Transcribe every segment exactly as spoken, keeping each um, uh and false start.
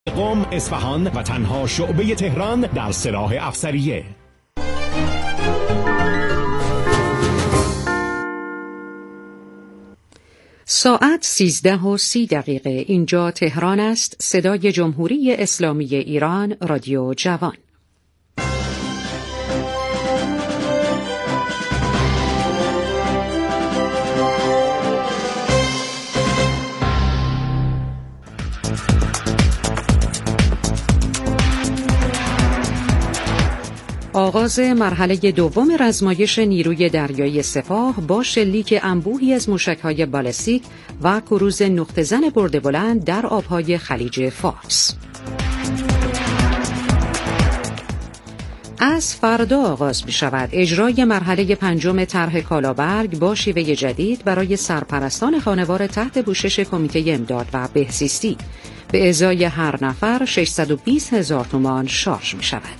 قم، اصفهان و تنها شعبه تهران در سلاح افسریه. ساعت سیزده و سی دقیقه. اینجا تهران است. صدای جمهوری اسلامی ایران، رادیو جوان. آغاز مرحله دوم رزمایش نیروی دریایی سپاه با شلیک انبوهی از موشک‌های بالستیک و کروز نقطه‌زن برده بلند در آبهای خلیج فارس. از فردا آغاز می شود اجرای مرحله پنجم طرح کالابرگ با شیوه جدید برای سرپرستان خانوار تحت پوشش کمیته امداد و بهزیستی. به ازای هر نفر ششصد و بیست هزار تومان شارژ می شود.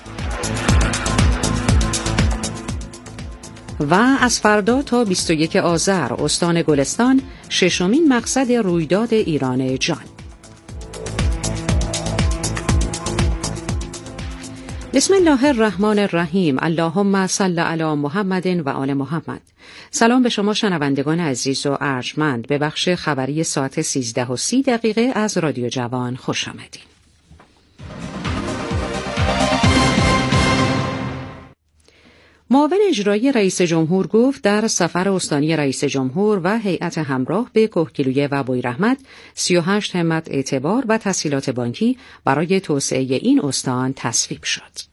و از فردا تا بیست و یک آذر استان گلستان ششمین مقصد رویداد ایران جان. بسم الله الرحمن الرحیم. اللهم صل علی محمد و آل محمد. سلام به شما شنوندگان عزیز و ارجمند. به بخش خبری ساعت سیزده و سی دقیقه از رادیو جوان خوش آمدید. معاون اجرایی رئیس جمهور گفت در سفر استانی رئیس جمهور و هیئت همراه به کهگیلویه و بویراحمد سی و هشت همت اعتبار و تسهیلات بانکی برای توسعه این استان تصویب شد.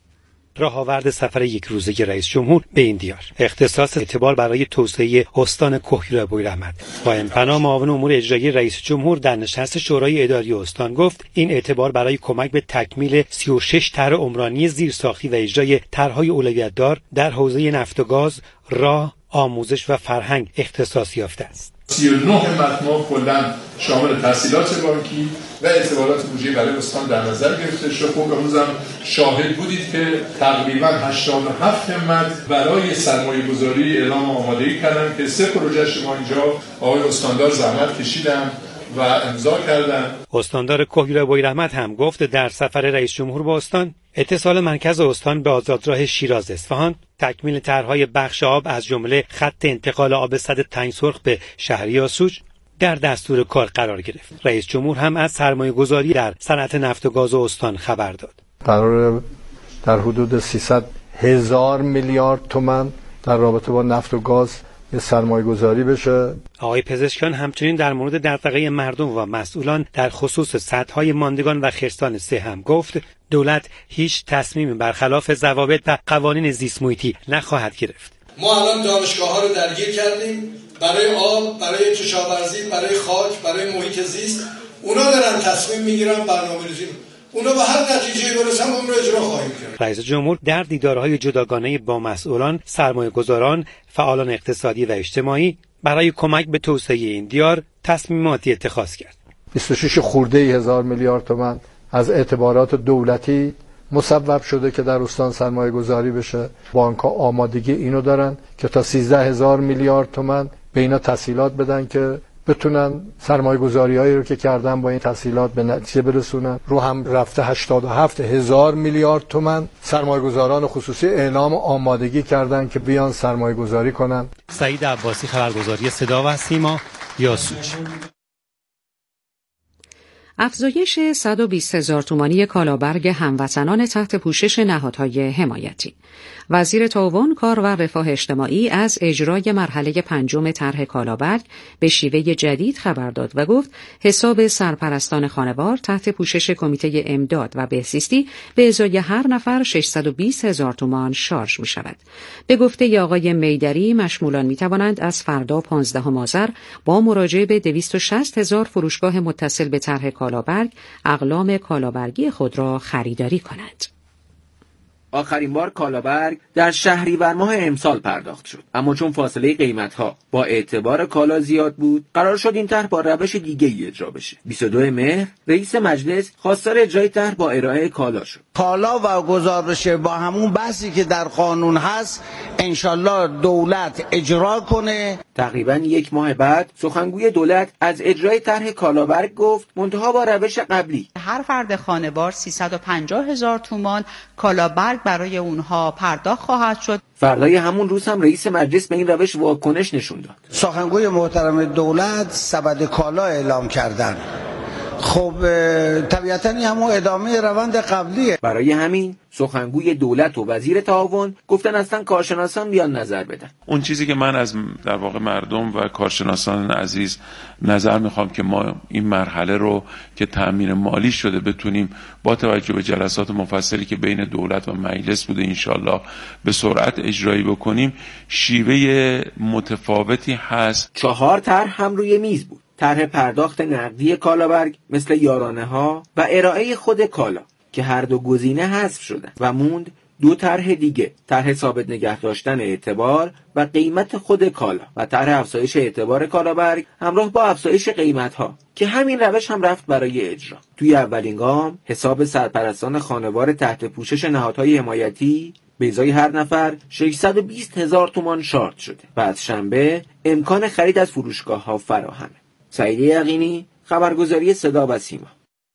راهآورد سفر یک روزه رئیس جمهور به این دیار: اختصاص اعتبار برای توسعه استان کهگیلویه و بویراحمد. قائم پناه معاون امور اجرایی رئیس جمهور در نشست شورای اداری استان گفت این اعتبار برای کمک به تکمیل سی و شش طرح عمرانی زیرساختی و اجرای طرح‌های اولویت‌دار در حوزه نفت و گاز، راه، آموزش و فرهنگ اختصاص یافته است. سی و نه مطلب کلاً شامل تسهیلات بانکی و اعتبارات بودجه‌ای برای استان در نظر گرفته شد. خب امروز هم شاهد بودید که تقریباً هشتاد و هفت همت برای سرمایه‌گذاری اعلام آمادگی کردن که سه پروژه شما اینجا آقای استاندار زحمت کشیدن و امضا کردن. استاندار کهگیلویه و بویراحمد هم گفت در سفر رئیس جمهور با استان اتصال مرکز استان به آزادراه شیراز اصفهان، تکمیل طرح‌های بخش آب از جمله خط انتقال آب سد تنگ سرخ به شهریار سوج در دستور کار قرار گرفت. رئیس جمهور هم از سرمایه‌گذاری در صنعت نفت و گاز استان خبر داد. قرار در حدود سیصد هزار میلیارد تومان در رابطه با نفت و گاز یه سرمایه‌گذاری بشه. آقای پزشکیان همچنین در مورد دغدغه مردم و مسئولان در خصوص سدهای ماندگان و خرسان سه هم گفت دولت هیچ تصمیمی برخلاف ضوابط و قوانین زیست محیطی نخواهد گرفت. ما الان دانشگاه‌ها رو درگیر کردیم برای آب، برای کشاورزی، برای خاک، برای محیط زیست. اونا دارن تصمیم میگیرن، برنامه‌ریزی. اونا به هر نتیجه‌ای برسن اون رو اجرا خواهیم کرد. رئیس جمهور در دیدارهای جداگانه با مسئولان، سرمایه‌گذاران، فعالان اقتصادی و اجتماعی برای کمک به توسعه این دیار تصمیماتی اتخاذ کرد. بیست و شش خورده هزار میلیارد تومان از اعتبارات دولتی مصوب شده که در استان سرمایه گذاری بشه. بانک‌ها آمادگی اینو دارن که تا سیزده هزار میلیارد تومان به اینا تسهیلات بدن که بتونن سرمایه گذاری‌هایی رو که کردن با این تسهیلات به نتیجه برسونن. رو هم رفته هشتاد و هفت هزار میلیارد تومان سرمایه گذاران خصوصی اعلام آمادگی کردن که بیان سرمایه گذاری کنن. سعید عباسی، خبرگزاری صدا و سیما، یاسوج. افزایش صد و بیست هزار تومانی کالابرگ هموطنان تحت پوشش نهادهای حمایتی. وزیر تعاون، کار و رفاه اجتماعی از اجرای مرحله پنجم طرح کالابرگ به شیوه جدید خبر داد و گفت حساب سرپرستان خانوار تحت پوشش کمیته امداد و بهزیستی به ازای هر نفر ششصد و بیست هزار تومان شارژ می شود. به گفته آقای میدری مشمولان می توانند از فردا پانزدهم آذر با مراجعه به دویست و شصت هزار فروشگاه متصل به طرح کالابرگ اقلام کالابرگی خود را خریداری کنند. آخرین بار کالابرگ در شهریور ماه امسال پرداخت شد، اما چون فاصله قیمت‌ها با اعتبار کالا زیاد بود قرار شد این طرح با روش دیگه‌ای اجرا بشه. بیست و دوم مهر رئیس مجلس خواستار اجرای طرح با ارائه کالا شد. کالا و گزارش با همون بحثی که در قانون هست انشالله دولت اجرا کنه. تقریبا یک ماه بعد سخنگوی دولت از اجرای طرح کالابرگ گفت، منتها با روش قبلی. هر فرد خانوار سیصد و پنجاه هزار تومان کالابرگ برای اونها پرداخت خواهد شد. فردای همون روز هم رئیس مجلس به این روش واکنش نشون داد. سخنگوی محترم دولت سبد کالا اعلام کردن. خب طبیعتاً همون ادامه روند قبلیه. برای همین سخنگوی دولت و وزیر تعاون گفتن اصلا کارشناسان بیان نظر بدن. اون چیزی که من از در واقع مردم و کارشناسان عزیز نظر میخوام که ما این مرحله رو که تأمین مالی شده بتونیم با توجه به جلسات مفصلی که بین دولت و مجلس بوده انشالله به سرعت اجرایی بکنیم. شیوه متفاوتی هست. چهار طرح هم روی میز بود. طرح پرداخت نقدی کالابرگ مثل یارانه ها و ارائه خود کالا که هر دو گزینه حذف شدن و موند دو طرح دیگه، طرح ثابت نگه داشتن اعتبار و قیمت خود کالا و طرح افزایش اعتبار کالابرگ همراه با افزایش قیمت ها که همین روش هم رفت برای اجرا. توی اولین گام حساب سرپرستان خانوار تحت پوشش نهادهای حمایتی به ازای هر نفر ششصد و بیست هزار تومان شارژ شده و از شنبه امکان خرید از فروشگاه ها فراهمه. سعید یقینی، خبرگزاری صدا و سیما.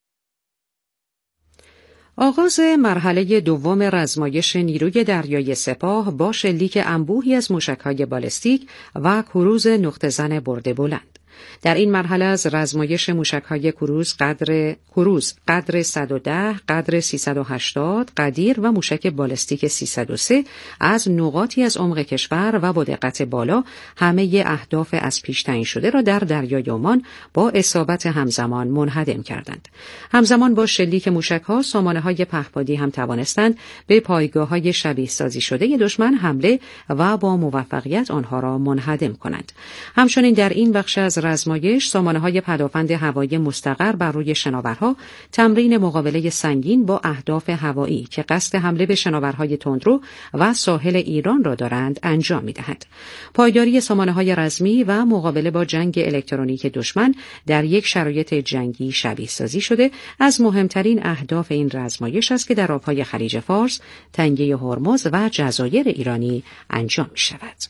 آغاز مرحله دوم رزمایش نیروی دریایی سپاه با شلیک انبوهی از موشک‌های بالستیک و کروز نقطه‌زن برده بلند. در این مرحله از رزمایش موشک‌های کروز قدر کروز قدر صد و ده، قدر سیصد و هشتاد، قدیر و موشک بالستیک سیصد و سه از نقاطی از عمق کشور و با دقت بالا همه اهداف از پیش تعیین شده را در دریای عمان با اصابت همزمان منهدم کردند. همزمان با شلیک موشک‌ها سامانه‌های پهپادی هم توانستند به پایگاه‌های شبیه سازی شده دشمن حمله و با موفقیت آنها را منهدم کنند. همچنین در این بخش از رزمایش سامانه‌های پدافند هوایی مستقر بر روی شناورها تمرین مقابله سنگین با اهداف هوایی که قصد حمله به شناورهای تندرو و ساحل ایران را دارند انجام می‌دهد. پایداری سامانه‌های رزمی و مقابله با جنگ الکترونیک دشمن در یک شرایط جنگی شبیه سازی شده از مهمترین اهداف این رزمایش است که در آب‌های خلیج فارس، تنگه هرمز و جزایر ایرانی انجام می‌شود.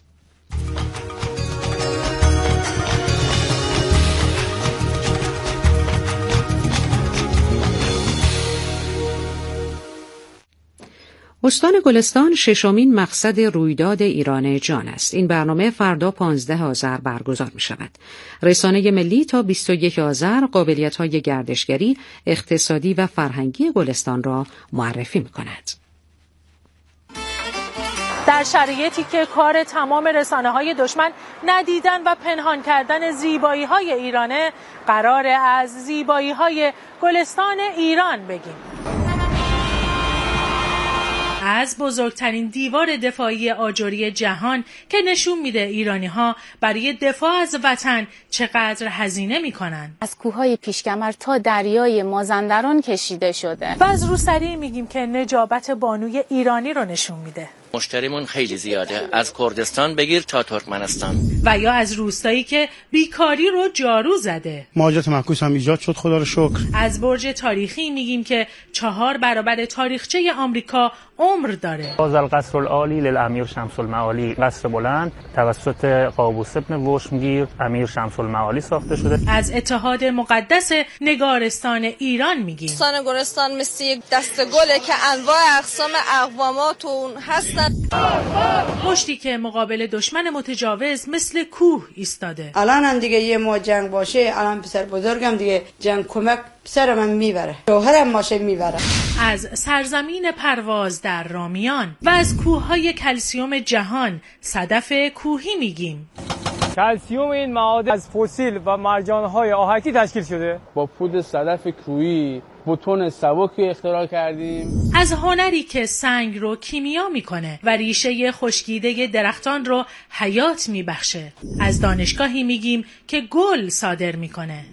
استان گلستان ششمین مقصد رویداد ایران جان است. این برنامه فردا پانزده آذر برگزار می شود. رسانه ملی تا بیست و یک آذر قابلیت‌های گردشگری، اقتصادی و فرهنگی گلستان را معرفی می کند. در شرایطی که کار تمام رسانه‌های دشمن ندیدن و پنهان کردن زیبایی‌های ایرانه، قرار از زیبایی‌های گلستان ایران بگیم. از بزرگترین دیوار دفاعی آجری جهان که نشون میده ایرانی‌ها برای دفاع از وطن چقدر هزینه میکنن. از کوههای پیشکمر تا دریای مازندران کشیده شده. و از روسری میگیم که نجابت بانوی ایرانی رو نشون میده. مشتریمون خیلی زیاده، از کردستان بگیر تا ترکمنستان. و یا از روستایی که بیکاری رو جارو زده. مهاجرت معکوس هم ایجاد شد خدا رو شکر. از برج تاریخی میگیم که چهار برابر تاریخچه آمریکا عمر داره. باز القصر العالی للامیر شمس المعالی، قصر بلند توسط قابوس ابن وشمگیر امیر شمس المعالی ساخته شده. از اتحاد مقدس نگارستان ایران میگیم. استان گلستان مثل یک دسته گله که انواع اقسام اقوامات اون هستن. مشتی که مقابل دشمن متجاوز مثل کوه ایستاده. الان هم دیگه یه ما جنگ باشه، الان پسر بزرگم دیگه جنگ کمک پسر من میبره، شوهرم ماشه میبره. از سرزمین پرواز در رامیان و از کوههای کلسیوم جهان صدف کوهی میگیم. کلسیوم این معادن از فسیل و مرجانهای آهکی تشکیل شده. با پود صدف کوهی بتون سبکی اختراع کردیم. از هنری که سنگ رو کیمیا میکنه و ریشه خشکیده درختان رو حیات میبخشه. از دانشگاهی میگیم که گل صادر میکنه.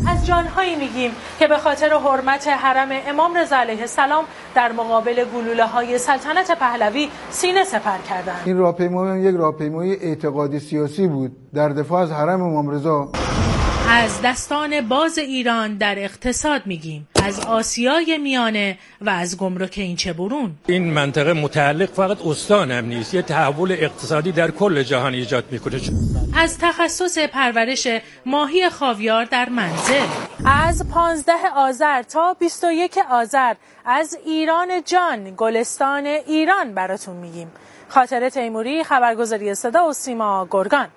از جانهایی میگیم که به خاطر حرمت حرم امام رضا علیه السلام در مقابل گلوله‌های سلطنت پهلوی سینه سپر کردند. این راهپیمایی یک راهپیمایی اعتقادی سیاسی بود در دفاع از حرم امام رضا. از دستان باز ایران در اقتصاد میگیم، از آسیای میانه و از گمرک اینچه برون. این منطقه متعلق فقط استان هم نیست، یه تحول اقتصادی در کل جهان ایجاد میکنه. از تخصص پرورش ماهی خاویار در منزل، از پانزده آذر تا بیست و یک آذر از ایران جان گلستان ایران براتون میگیم. خاطر تیموری، خبرگزاری صدا و سیما، گرگان.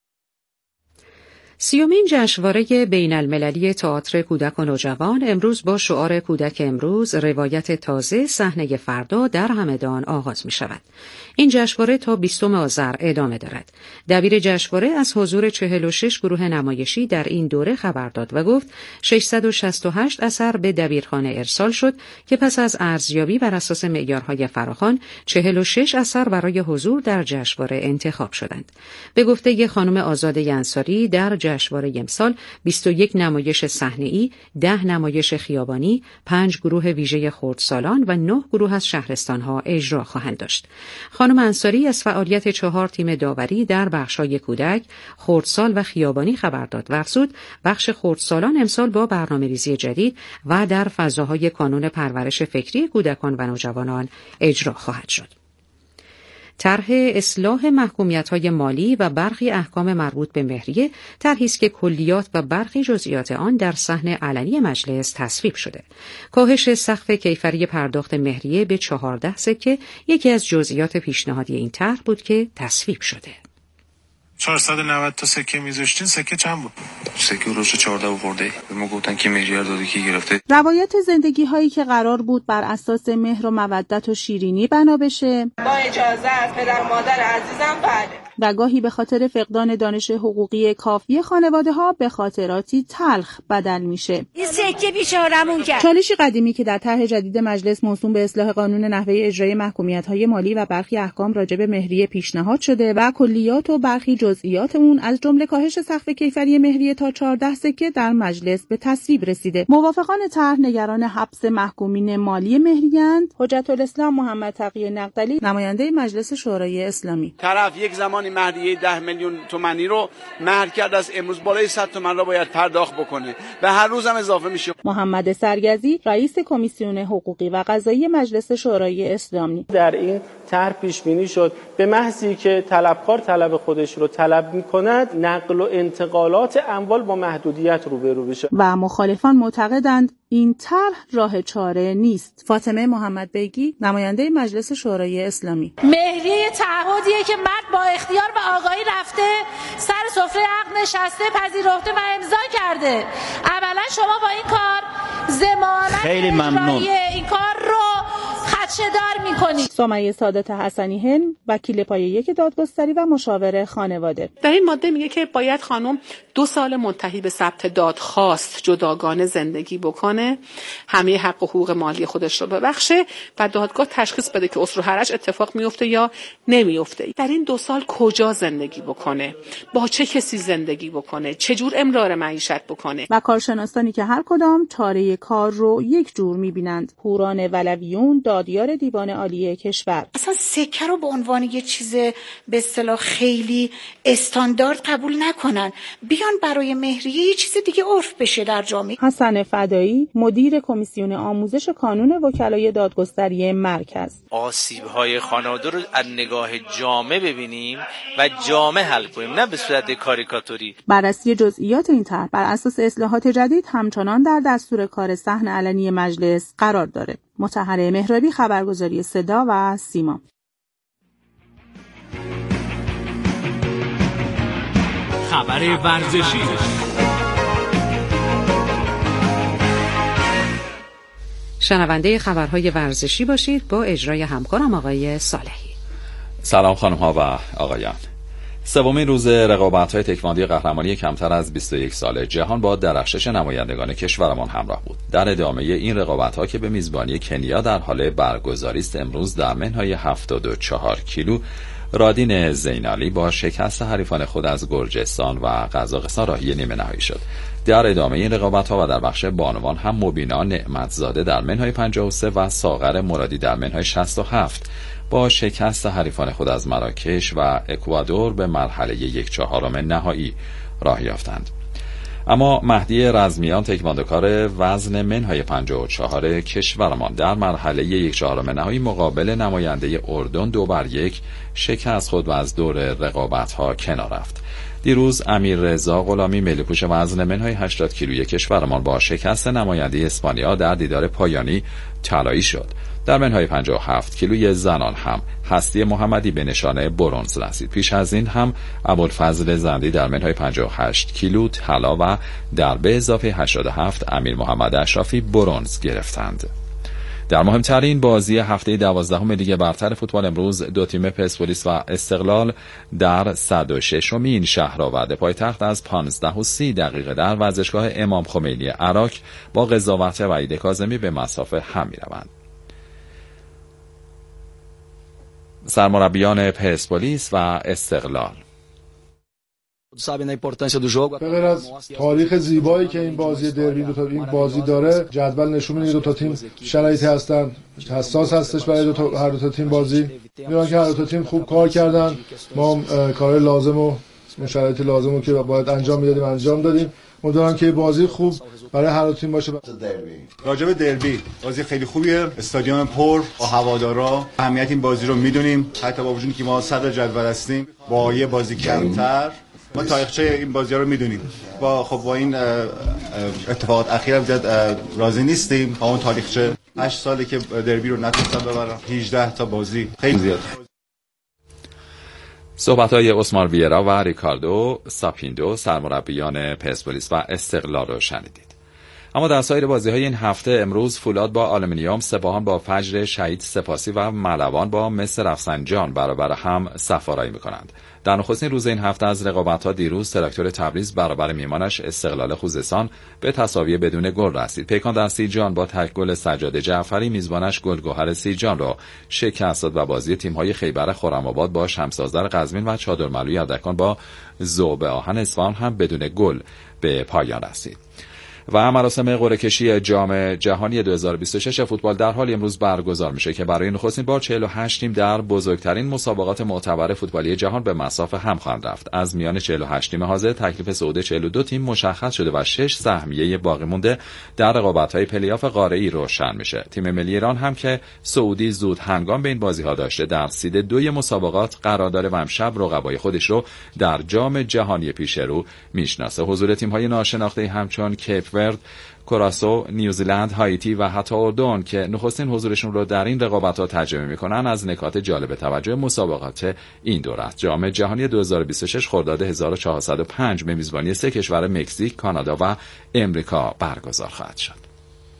سیومین جشنواره بین المللی تئاتر کودک و نوجوان امروز با شعار کودک امروز روایت تازه صحنه فردا در همدان آغاز می شود. این جشنواره تا بیستم آذر ادامه دارد. دبیر جشنواره از حضور چهل و شش گروه نمایشی در این دوره خبر داد و گفت ششصد و شصت و هشت اثر به دبیرخانه ارسال شد که پس از ارزیابی بر اساس معیارهای فراخوان چهل و شش اثر برای حضور در جشنواره انتخاب شدند. به گفته خانم آزاده انصاری در جشنواره امسال بیست و یک نمایش صحنه‌ای، ده نمایش خیابانی، پنج گروه ویژه خردسالان و نه گروه از شهرستان‌ها اجرا خواهند داشت. خانم انصاری از فعالیت چهار تیم داوری در بخش‌های کودک، خردسال و خیابانی خبر داد و افزود بخش خردسالان امسال با برنامه‌ریزی جدید و در فضاهای کانون پرورش فکری کودکان و نوجوانان اجرا خواهد شد. طرح اصلاح محکومیت‌های مالی و برخی احکام مربوط به مهریه طرحی است که کلیات و برخی جزئیات آن در صحن علنی مجلس تصویب شده. کاهش سقف کیفری پرداخت مهریه به چهارده سکه یکی از جزئیات پیشنهادی این طرح بود که تصویب شده. چهارصد و نود تا سکه میذاشتین، سکه چند بود؟ سکه روش چهارده آورده. به ما گفتن که مهریه داده کی گرفته. روایت زندگی هایی که قرار بود بر اساس مهر و مودت و شیرینی بنا بشه، با اجازه از پدر و مادر عزیزم بله. و گاهی به خاطر فقدان دانش حقوقی کافی خانواده ها به خاطراتی تلخ بدل میشه. این سکه بیچارمون کرد. چالشی قدیمی که در طرح جدید مجلس موسوم به اصلاح قانون نحوه اجرای محکومیت‌های مالی و برخی احکام راجع به مهریه پیشنهاد شده و کلیات و برخی جزئیات اون از جمله کاهش سقف کیفری مهریه تا چهارده سکه در مجلس به تصویب رسیده. موافقان طرح نگران حبس محکومین مالی مهریه‌اند. حجت الاسلام محمد تقی نقدلی، نماینده مجلس شورای اسلامی: طرف یک زمانی مهریه ده میلیون تومانی رو مهر کرد، از امروز بالای صد تومن را باید پرداخت بکنه و هر روز هم اضافه میشه. محمد سرگزی، رئیس کمیسیون حقوقی و قضایی مجلس شورای اسلامی: در این طرح پیش بینی شد به محضی که طلبکار طلب خودش رو طلب میکند نقل و انتقالات اموال با محدودیت روبرو بشه. و مخالفان معتقدند این طرح راه چاره نیست. فاطمه محمد بیگی، نماینده مجلس شورای اسلامی: مهریه تعهدیه که مرد با اختیار و آگاهی رفته سر سفره عقد نشسته، پذیرفته و امضا کرده. اولا شما با این کار ضمانت اجرایی این کار رو خدشه‌دار می‌کنید. سمیه سعادت حسنی هند، وکیل پایه یک دادگستری و مشاور خانواده: در این ماده میگه که باید خانم دو سال منتهی به ثبت دادخواست جداگانه زندگی بکنه، همه حق و حقوق مالی خودش رو ببخشه و دادگاه تشخیص بده که عسر و حرج اتفاق میفته یا نمیفته. در این دو سال کجا زندگی بکنه، با چه کسی زندگی بکنه، چجور امرار معیشت بکنه. و کارشناسانی که هر کدام چاره کار رو یک جور میبینند. هوران ولویون، دادیار دیوان عالی کشور: اصلا سکه رو به عنوان یه چیز به اصطلاح خیلی استاندارد قبول نکنن، بیان برای مهریه یه چیز دیگه عرف بشه در جامعه. حسن فدایی، مدیر کمیسیون آموزش کانون وکلای دادگستری مرکز: آسیب‌های خانواده رو از نگاه جامع ببینیم و جامع حل کنیم، نه به صورت کاریکاتوری. بررسی جزئیات این طرح بر اساس اصلاحات جدید همچنان در دستور کار صحن علنی مجلس قرار داره. مطهره مهرابی، خبرگزاری صدا و سیما. خبر ورزشی. شنونده خبرهای ورزشی باشید با اجرای همکارم آقای صالحی. سلام خانم ها و آقایان. سومین روز رقابت‌های تکواندی قهرمانی کمتر از بیست و یک ساله جهان با درخشش نمایندگان کشورمان همراه بود. در ادامه این رقابت‌ها که به میزبانی کنیا در حال برگزاری است، امروز در منهای هفتاد و چهار کیلو رادین زینالی با شکست حریفان خود از گرجستان و قزاقستان راهی نیمه نهایی شد. در ادامه این رقابت‌ها و در بخش بانوان هم مبینا نعمتزاده در منهای پنجاه و سه و ساغر مرادی در منهای شصت و هفت با شکست حریفان خود از مراکش و اکوادور به مرحله یک چهارم نهایی راه یافتند. اما مهدی رزمیان تکواندوکار وزن منهای پنجاه و چهار کشورمان در مرحله یک چهارم نهایی مقابل نماینده اردن دو بر یک شکست خود و از دور رقابت‌ها کنار رفت. دیروز امیررضا غلامی ملی‌پوش وزن منهای هشتاد کیلویی کشورمان با شکست نماینده اسپانیا در دیدار پایانی طلایی شد. در منهای پنجاه و هفت کیلوی زنان هم هستی محمدی به نشانه برنز رسید. پیش از این هم ابوالفضل زندی در منهای پنجاه و هشت کیلو طلا و در به اضافه هشتاد و هفت امیر محمد اشرافی برنز گرفتند. در مهمترین بازی هفته دوازدهم لیگ برتر فوتبال امروز دو تیم پرسپولیس و استقلال در صد و ششمین شهرآورد پایتخت از پانزده و سی دقیقه در ورزشگاه امام خمینی عراق با قضاوت وحید کاظمی به مسافه هم می‌روند. سرمربیان پرسپولیس و استقلال به غیر از تاریخ زیبایی که این بازی دربی دو تا این بازی داره، جدول نشون میده دو تا تیم شرایطی هستن حساس هستش برای دو تا هر دو تا تیم بازی میگن که هر دو تا تیم خوب کار کردن. ما کارهای لازم و شرایط لازم رو که باید انجام میدادیم انجام دادیم. امیدوارم که بازی خوب برای هر دو تیم باشه. راجع به دربی بازی خیلی خوبیه، استادیوم پر با هوادارا، اهمیت این بازی رو میدونیم. حتی با وجودی که ما صدر جدول هستیم با یه بازی کمتر ما تاریخچه این بازی‌ها رو میدونیم. با خب با این اتفاقات اخیرا زیاد راضی نیستیم. با اون تاریخچه هشت ساله که دربی رو نتونستن ببرن، هجده تا بازی خیلی زیاد. صحبت‌های اسمار ویرا و ریکاردو ساپیندو سرمربیان پرسپولیس و استقلال رو شنیدید. اما در سایر بازی‌های این هفته امروز فولاد با آلومینیوم، سپاهان با فجر شهید سپاسی و ملوان با مس رفسنجان برابر هم صف‌آرایی می‌کنند. در نخستین روز این هفته از رقابت‌ها دیروز تراکتور تبریز برابر میهمانش استقلال خوزستان به تساوی بدون گل رسید. پیکان در سیجان با تک گل سجاد جعفری میزبانش گلگهر سیجان را شکست داد و بازی تیم‌های خیبر خرم‌آباد با شمس‌آذر قزوین و چادرملوی اردکان با ذوب آهن اصفهان هم بدون گل به پایان رسید. و مراسم قرعه کشی جام جهانی دو هزار و بیست و شش فوتبال در حال امروز برگزار میشه که برای نخستین بار چهل و هشت تیم در بزرگترین مسابقات معتبر فوتبالی جهان به مصاف هم خواهند رفت. از میان چهل و هشت تیم حاضر تکلیف صعود چهل و دو تیم مشخص شده و شش سهمیه باقی مونده در رقابت‌های پلی‌آف قاره‌ای روشن میشه. تیم ملی ایران هم که سعودی زود هنگام به این بازی‌ها داشته در سید دوی مسابقات قرار داره و امشب رقبای خودش رو در جام جهانی پیش رو میشناسه. حضور تیم‌های ناشناخته همچون کیپ ورد، کراسو، نیوزیلند، هایتی و حتی اردن که نخستین حضورشون رو در این رقابت‌ها تجربه می‌کنن از نکات جالب توجه مسابقات این دوره است. جام جهانی دو هزار و بیست و شش خرداد هزار و چهارصد و پنج به میزبانی سه کشور مکزیک، کانادا و امریکا برگزار خواهد شد.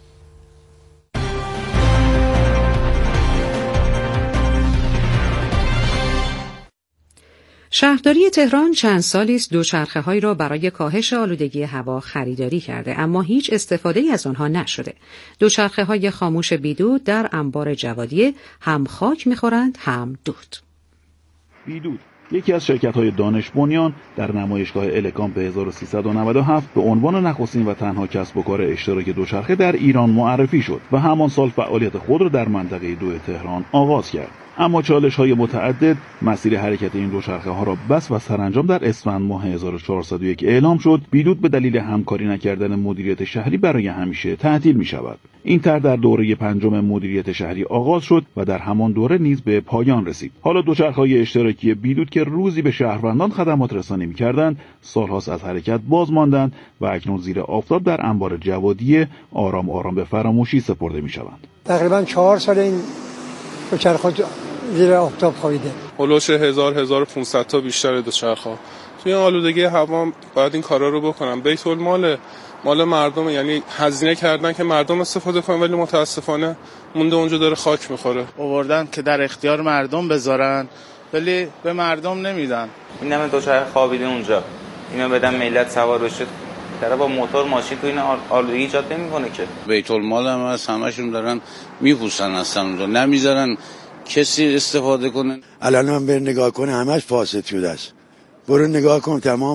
شهرداری تهران چند سالی است دوچرخه‌هایی را برای کاهش آلودگی هوا خریداری کرده، اما هیچ استفاده‌ای از آنها نشده. دوچرخه‌های خاموش بیدود در انبار جوادیه هم خاک می‌خورند هم دود. بیدود یکی از شرکت‌های دانش بنیان در نمایشگاه الکامپ هزار و سیصد و نود و هفت به عنوان نخستین و تنها کسب و کار اشتراک دوچرخه در ایران معرفی شد و همان سال فعالیت خود را در منطقه دو تهران آغاز کرد. اما چالش‌های متعدد مسیر حرکت این دوچرخه ها را بس و سرانجام در اسفند ماه هزار و چهارصد و یک اعلام شد بیدود به دلیل همکاری نکردن مدیریت شهری برای همیشه تعطیل می شود. این طرح در دوره پنجم مدیریت شهری آغاز شد و در همان دوره نیز به پایان رسید. حالا دوچرخه‌های اشتراکی بیدود که روزی به شهروندان خدمات رسانی می‌کردند، سال‌هاست از حرکت باز ماندند و اکنون زیر آفتاب در انبار جوادیه آرام آرام به فراموشی سپرده می‌شوند. تقریباً چهار سال این دوچرخه‌ها زیر آفتاب خوابیده. هولوش هزار هزار و پانصد تا بیشتر دوچرخه‌ها. توی آلودگی هوا باید این کارا رو بکنن. بیت المال مال مردم، یعنی هزینه کردن که مردم استفاده کنن ولی متاسفانه مونده اونجا داره خاک میخوره. آوردن که در اختیار مردم بذارن ولی به مردم نمیدن. این همه دوچرخه خوابیده اونجا. اینا بدن ملت سوار بشه. طرف با موتور ماشین تو این آلودگی ایجاد نمیکنه که. بیت المال هم از همشون دارن میپوسن اصلا اونجا نمیذارن کسی استفاده کنه. الان من بر نگاه کنه همش فاسد شده است. برو نگاه کن تمام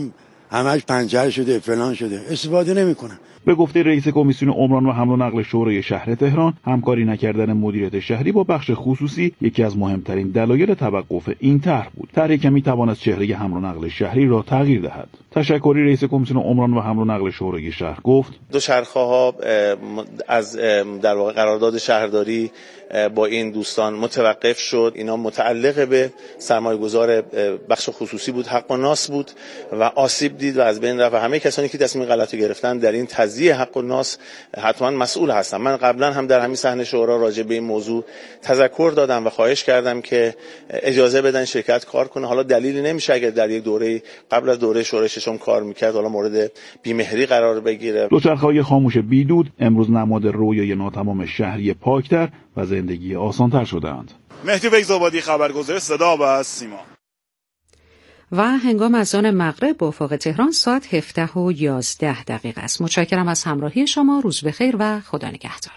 همش پنچر شده فلان شده، استفاده نمیکنن. به گفته رئیس کمیسیون عمران و حمل و نقل شورای شهر تهران، همکاری نکردن مدیریت شهری با بخش خصوصی یکی از مهمترین دلایل توقف این طرح بود. طرحی که میتواند چهره حمل و نقل شهری را تغییر دهد. تشکری رئیس کمیسیون عمران و حمل و نقل شورای شهر گفت: دوچرخه‌ها از در واقع قرارداد شهرداری با این دوستان متوقف شد. اینا متعلق به سرمایه‌گذار بخش خصوصی بود، حق و ناس بود و آسیب دید و از بین رفت. همه کسانی که تصمیم غلطی گرفتن در این تضییع حق و ناس حتما مسئول هستن. من قبلا هم در همین صحنه شورا راجع به این موضوع تذکر دادم و خواهش کردم که اجازه بدن شرکت کار کنه. حالا دلیلی نمیشه اگر در یک دوره قبل از دوره شورای ششم کار میکرد حالا مورد بیمهری قرار بگیره. دوچرخه‌های خاموش بیدود امروز نماد رویای ناتمام شهری پاکتر و زندگی آسانتر شدند. مهدی ویزآبادی، خبرگزار صدا و سیما. و هنگام اذان مغرب به افق تهران ساعت هفده و یازده دقیقه است. متشکرم از همراهی شما. روز بخیر و خدا نگهدار.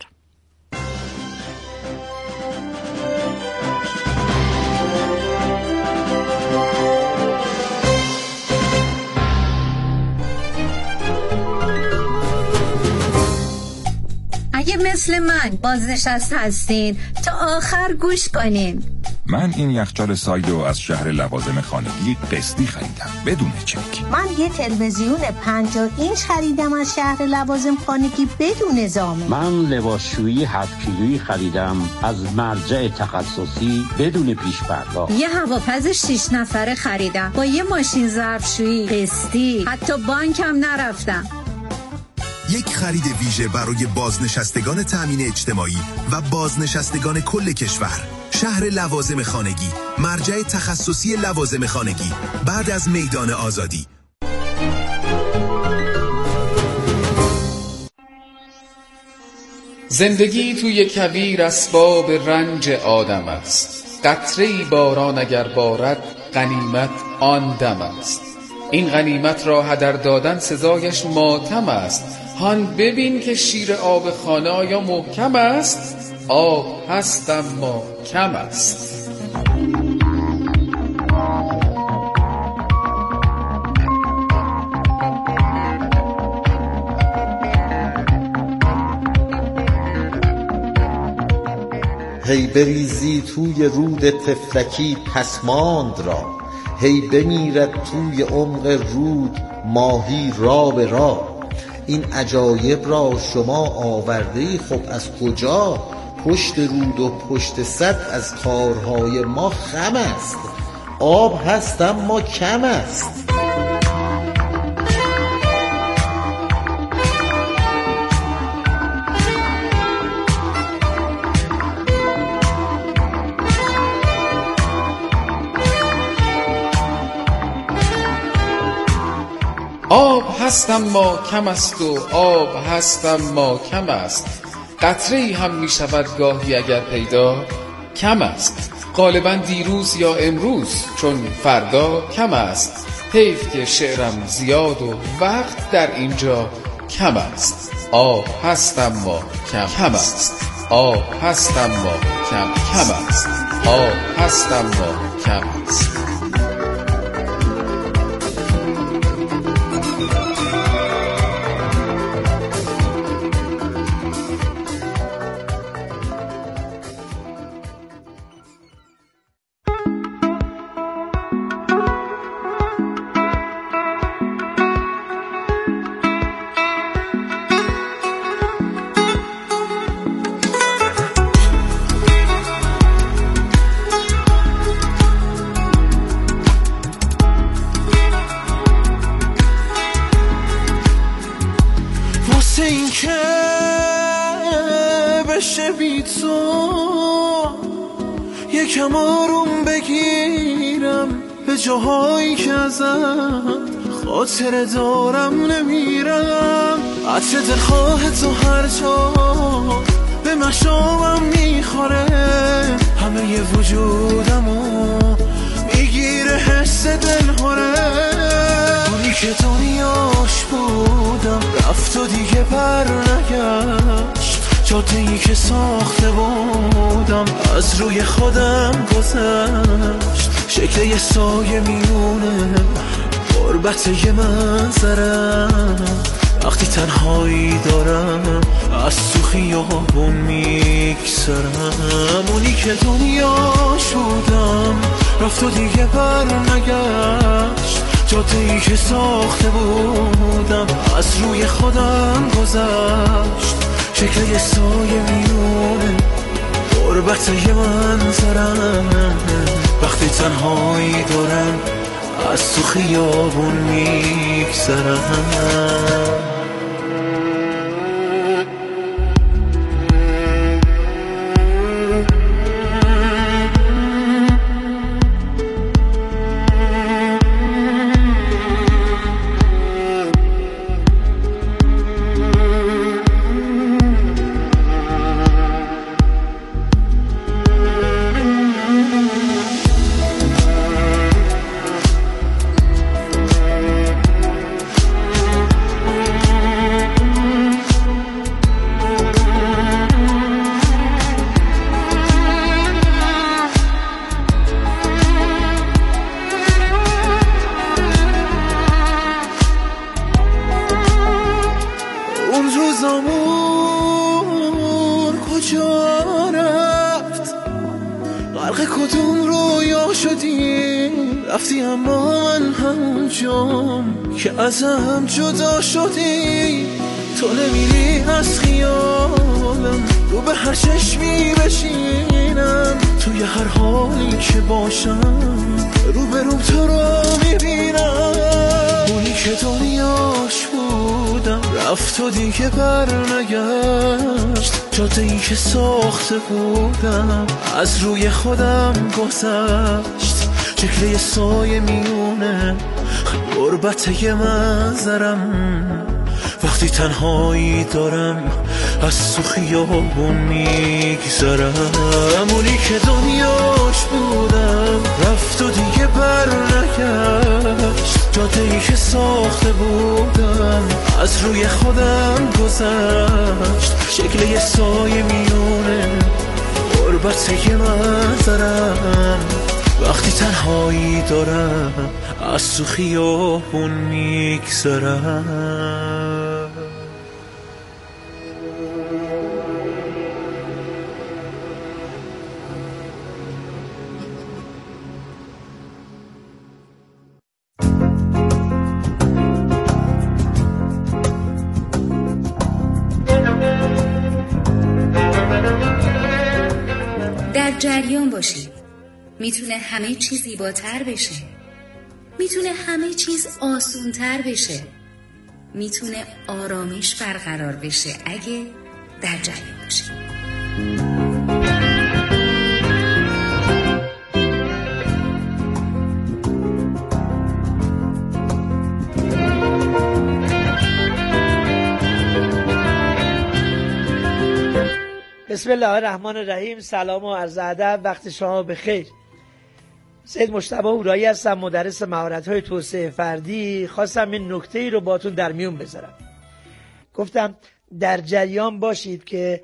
اگه مثل من بازنشسته هستین تا آخر گوش کنین. من این یخچال سایدو از شهر لوازم خانگی قسطی خریدم بدون چک. من یه تلویزیون پنجاه اینچ خریدم از شهر لوازم خانگی بدون زامن. من لباسشویی هفت کیلویی خریدم از مرجع تخصصی بدون پیش پرداخت. یه هواپز شش نفره خریدم با یه ماشین ظرفشویی قسطی، حتی بانک هم نرفتم. یک خرید ویژه برای بازنشستگان تامین اجتماعی و بازنشستگان کل کشور. شهر لوازم خانگی، مرجع تخصصی لوازم خانگی، بعد از میدان آزادی. زندگی توی کویر اسباب رنج آدم است. قطره‌ای باران اگر بارد غنیمت آن دم است. این غنیمت را هدر دادن سزایش ماتم است. هان ببین که شیر آب خانه آیا محکم است؟ آب هست اما کم است. هی بریزی توی رود تفلکی پسماند را، هی بمیرد توی عمق رود ماهی را به را. این عجایب را شما آورده‌ای، خب از کجا؟ پشت رود و پشت سد از کارهای ما خم است. آب هست اما کم است. آب هست اما کم است و آب هست اما کم است. قطره‌ای هم می شود گاهی اگر پیدا کم است. غالباً دیروز یا امروز چون فردا کم است. حیف که شعرم زیاد و وقت در اینجا کم است. آب هست اما کم کم است. آب هست اما کم کم است. آب هست اما کم است. یکم آروم بگیرم به جاهایی که ازت خاطره دارم نمیرم. عطر دلخواه تو هر جا به مشامم میخوره، همه ی وجودمو میگیره حس دلهوره. اونی که دنیاش بودم رفت و دیگه بر نگشت، جاده‌ای که ساخته بودم از روی خودم گذشت. شکل یه سایه میونه غربت یه منظرم وقتی تنهایی دارم از تو خیابون میگذرم. اونی که دنیاش بودم رفت و دیگه بر نگشت، جاده‌ای که ساخته بودم از روی خودم گذشت. شکل یه سایه میونه غربت یه منظرم وقتی تنهایی دارم از تو خیابون میگذرم. رفتی اما من همونجام که ازم جدا شدی. تو نمیری از خیالم رو به هر چشمی بشینم، توی هر حالی که باشم رو به روم تو رو میبینم. اونی که دنیاش بودم رفت و دیگه بر نگشت، جاده‌ای که ساخته بودم از روی خودم گذشت. شکل یه سایه میونه غربت یه منظرم وقتی تنهایی دارم از تو خیابون میگذرم. اونی که دنیاش بودم رفت و دیگه بر نگشت، جاده‌ای که ساخته بودم از روی خودم گذشت. شکل یه سایه میونه غربت یه منظرم وقتی تنهایی دارم از تو خیابون میگذرم. در جریان باشید. میتونه همه چیز زیباتر بشه، میتونه همه چیز آسونتر بشه، میتونه آرامش برقرار بشه اگه در جریان باشید. بسم الله الرحمن الرحیم. سلام و عرض ادب، وقت شما بخیر. سید مجتبی اورایی هستم، مدرس مهارت‌های توسعه فردی. خواستم این نکته‌ای رو باتون در میون بذارم. گفتم در جریان باشید که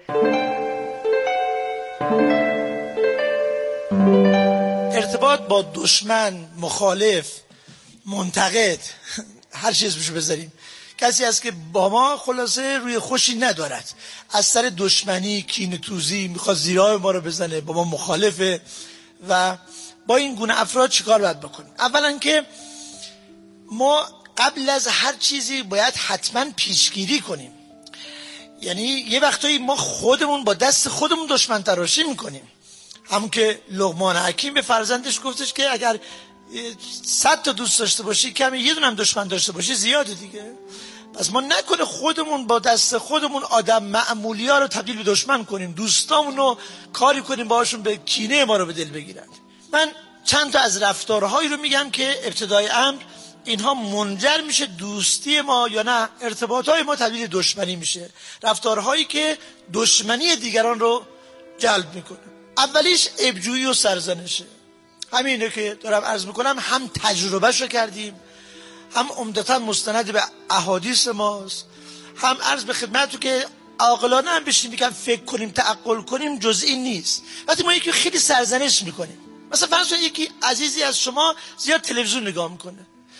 ارتباط با دشمن، مخالف، منتقد، هر چیز بشه بذاریم، کسی است که با ما خلاصه روی خوشی ندارد، از سر دشمنی، کینه‌توزی میخواد زیرای ما رو بزنه، با ما مخالفه. و با این گونه افراد چیکار باید بکنیم؟ اولا که ما قبل از هر چیزی باید حتما پیشگیری کنیم. یعنی یه وقتایی ما خودمون با دست خودمون دشمن تراشی میکنیم. همون که لقمان حکیم به فرزندش گفتش که اگر صد تا دوست داشته باشی کمی، یه دونه هم دشمن داشته باشی زیاده دیگه. پس ما نکنه خودمون با دست خودمون آدم معمولی ها رو تبدیل به دشمن کنیم، دوستامون رو کاری کنیم باهاشون به کینه ما رو به دل بگیرن. من چند تا از رفتارهایی رو میگم که ابتدای امر اینها منجر میشه دوستی ما یا نه ارتباطهای ما تبدیل دشمنی میشه، رفتارهایی که دشمنی دیگران رو جلب میکنه. اولیش عیبجویی و سرزنشه. همینه که دارم عرض میکنم، هم تجربهش رو کردیم، هم عمدتاً مستند به احادیث ماست، هم عرض به خدمتتون که عاقلانه هم بشیم میگم فکر کنیم، تعقل کنیم، جزئی نیست. وقتی ما یکی خیلی سرزنش میکنیم، مثلا فرض کنید یکی عزیزی از شما زیاد تلویزیون نگاه میکنه،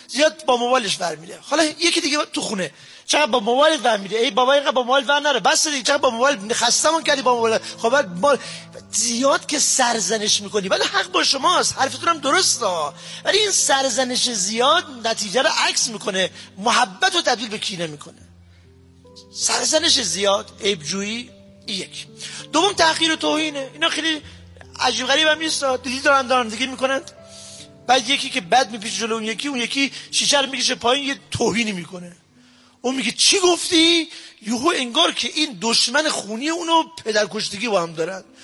زیاد با موبایلش ور میره. حالا یکی دیگه تو خونه چقدر با موبایل ور میره، ای بابا اینقدر با موبایل ور نره، بس دیگه چقدر با موبایل خستمون کردی با موبایل. خب بعد زیاد که سرزنش میکنی، ولی حق با شماست، حرفتون هم درسته، ولی این سرزنش زیاد نتیجه رو عکس میکنه، محبت رو تبدیل به کینه میکنه. سرزنش زیاد، عیبجویی، یک. دوم تحقیر و توهینه. اینا خیلی عجیب غریب هم نیست، دیدی دارن دارن دیگه میکنن. بعد یکی که بد میپیشه جلو اون یکی، اون یکی شیشه رو میکشه پایین یه توهینی میکنه، اون میگه چی گفتی؟ یهو انگار که این دشمن خونی اونو پدرکشتگی با هم دارن.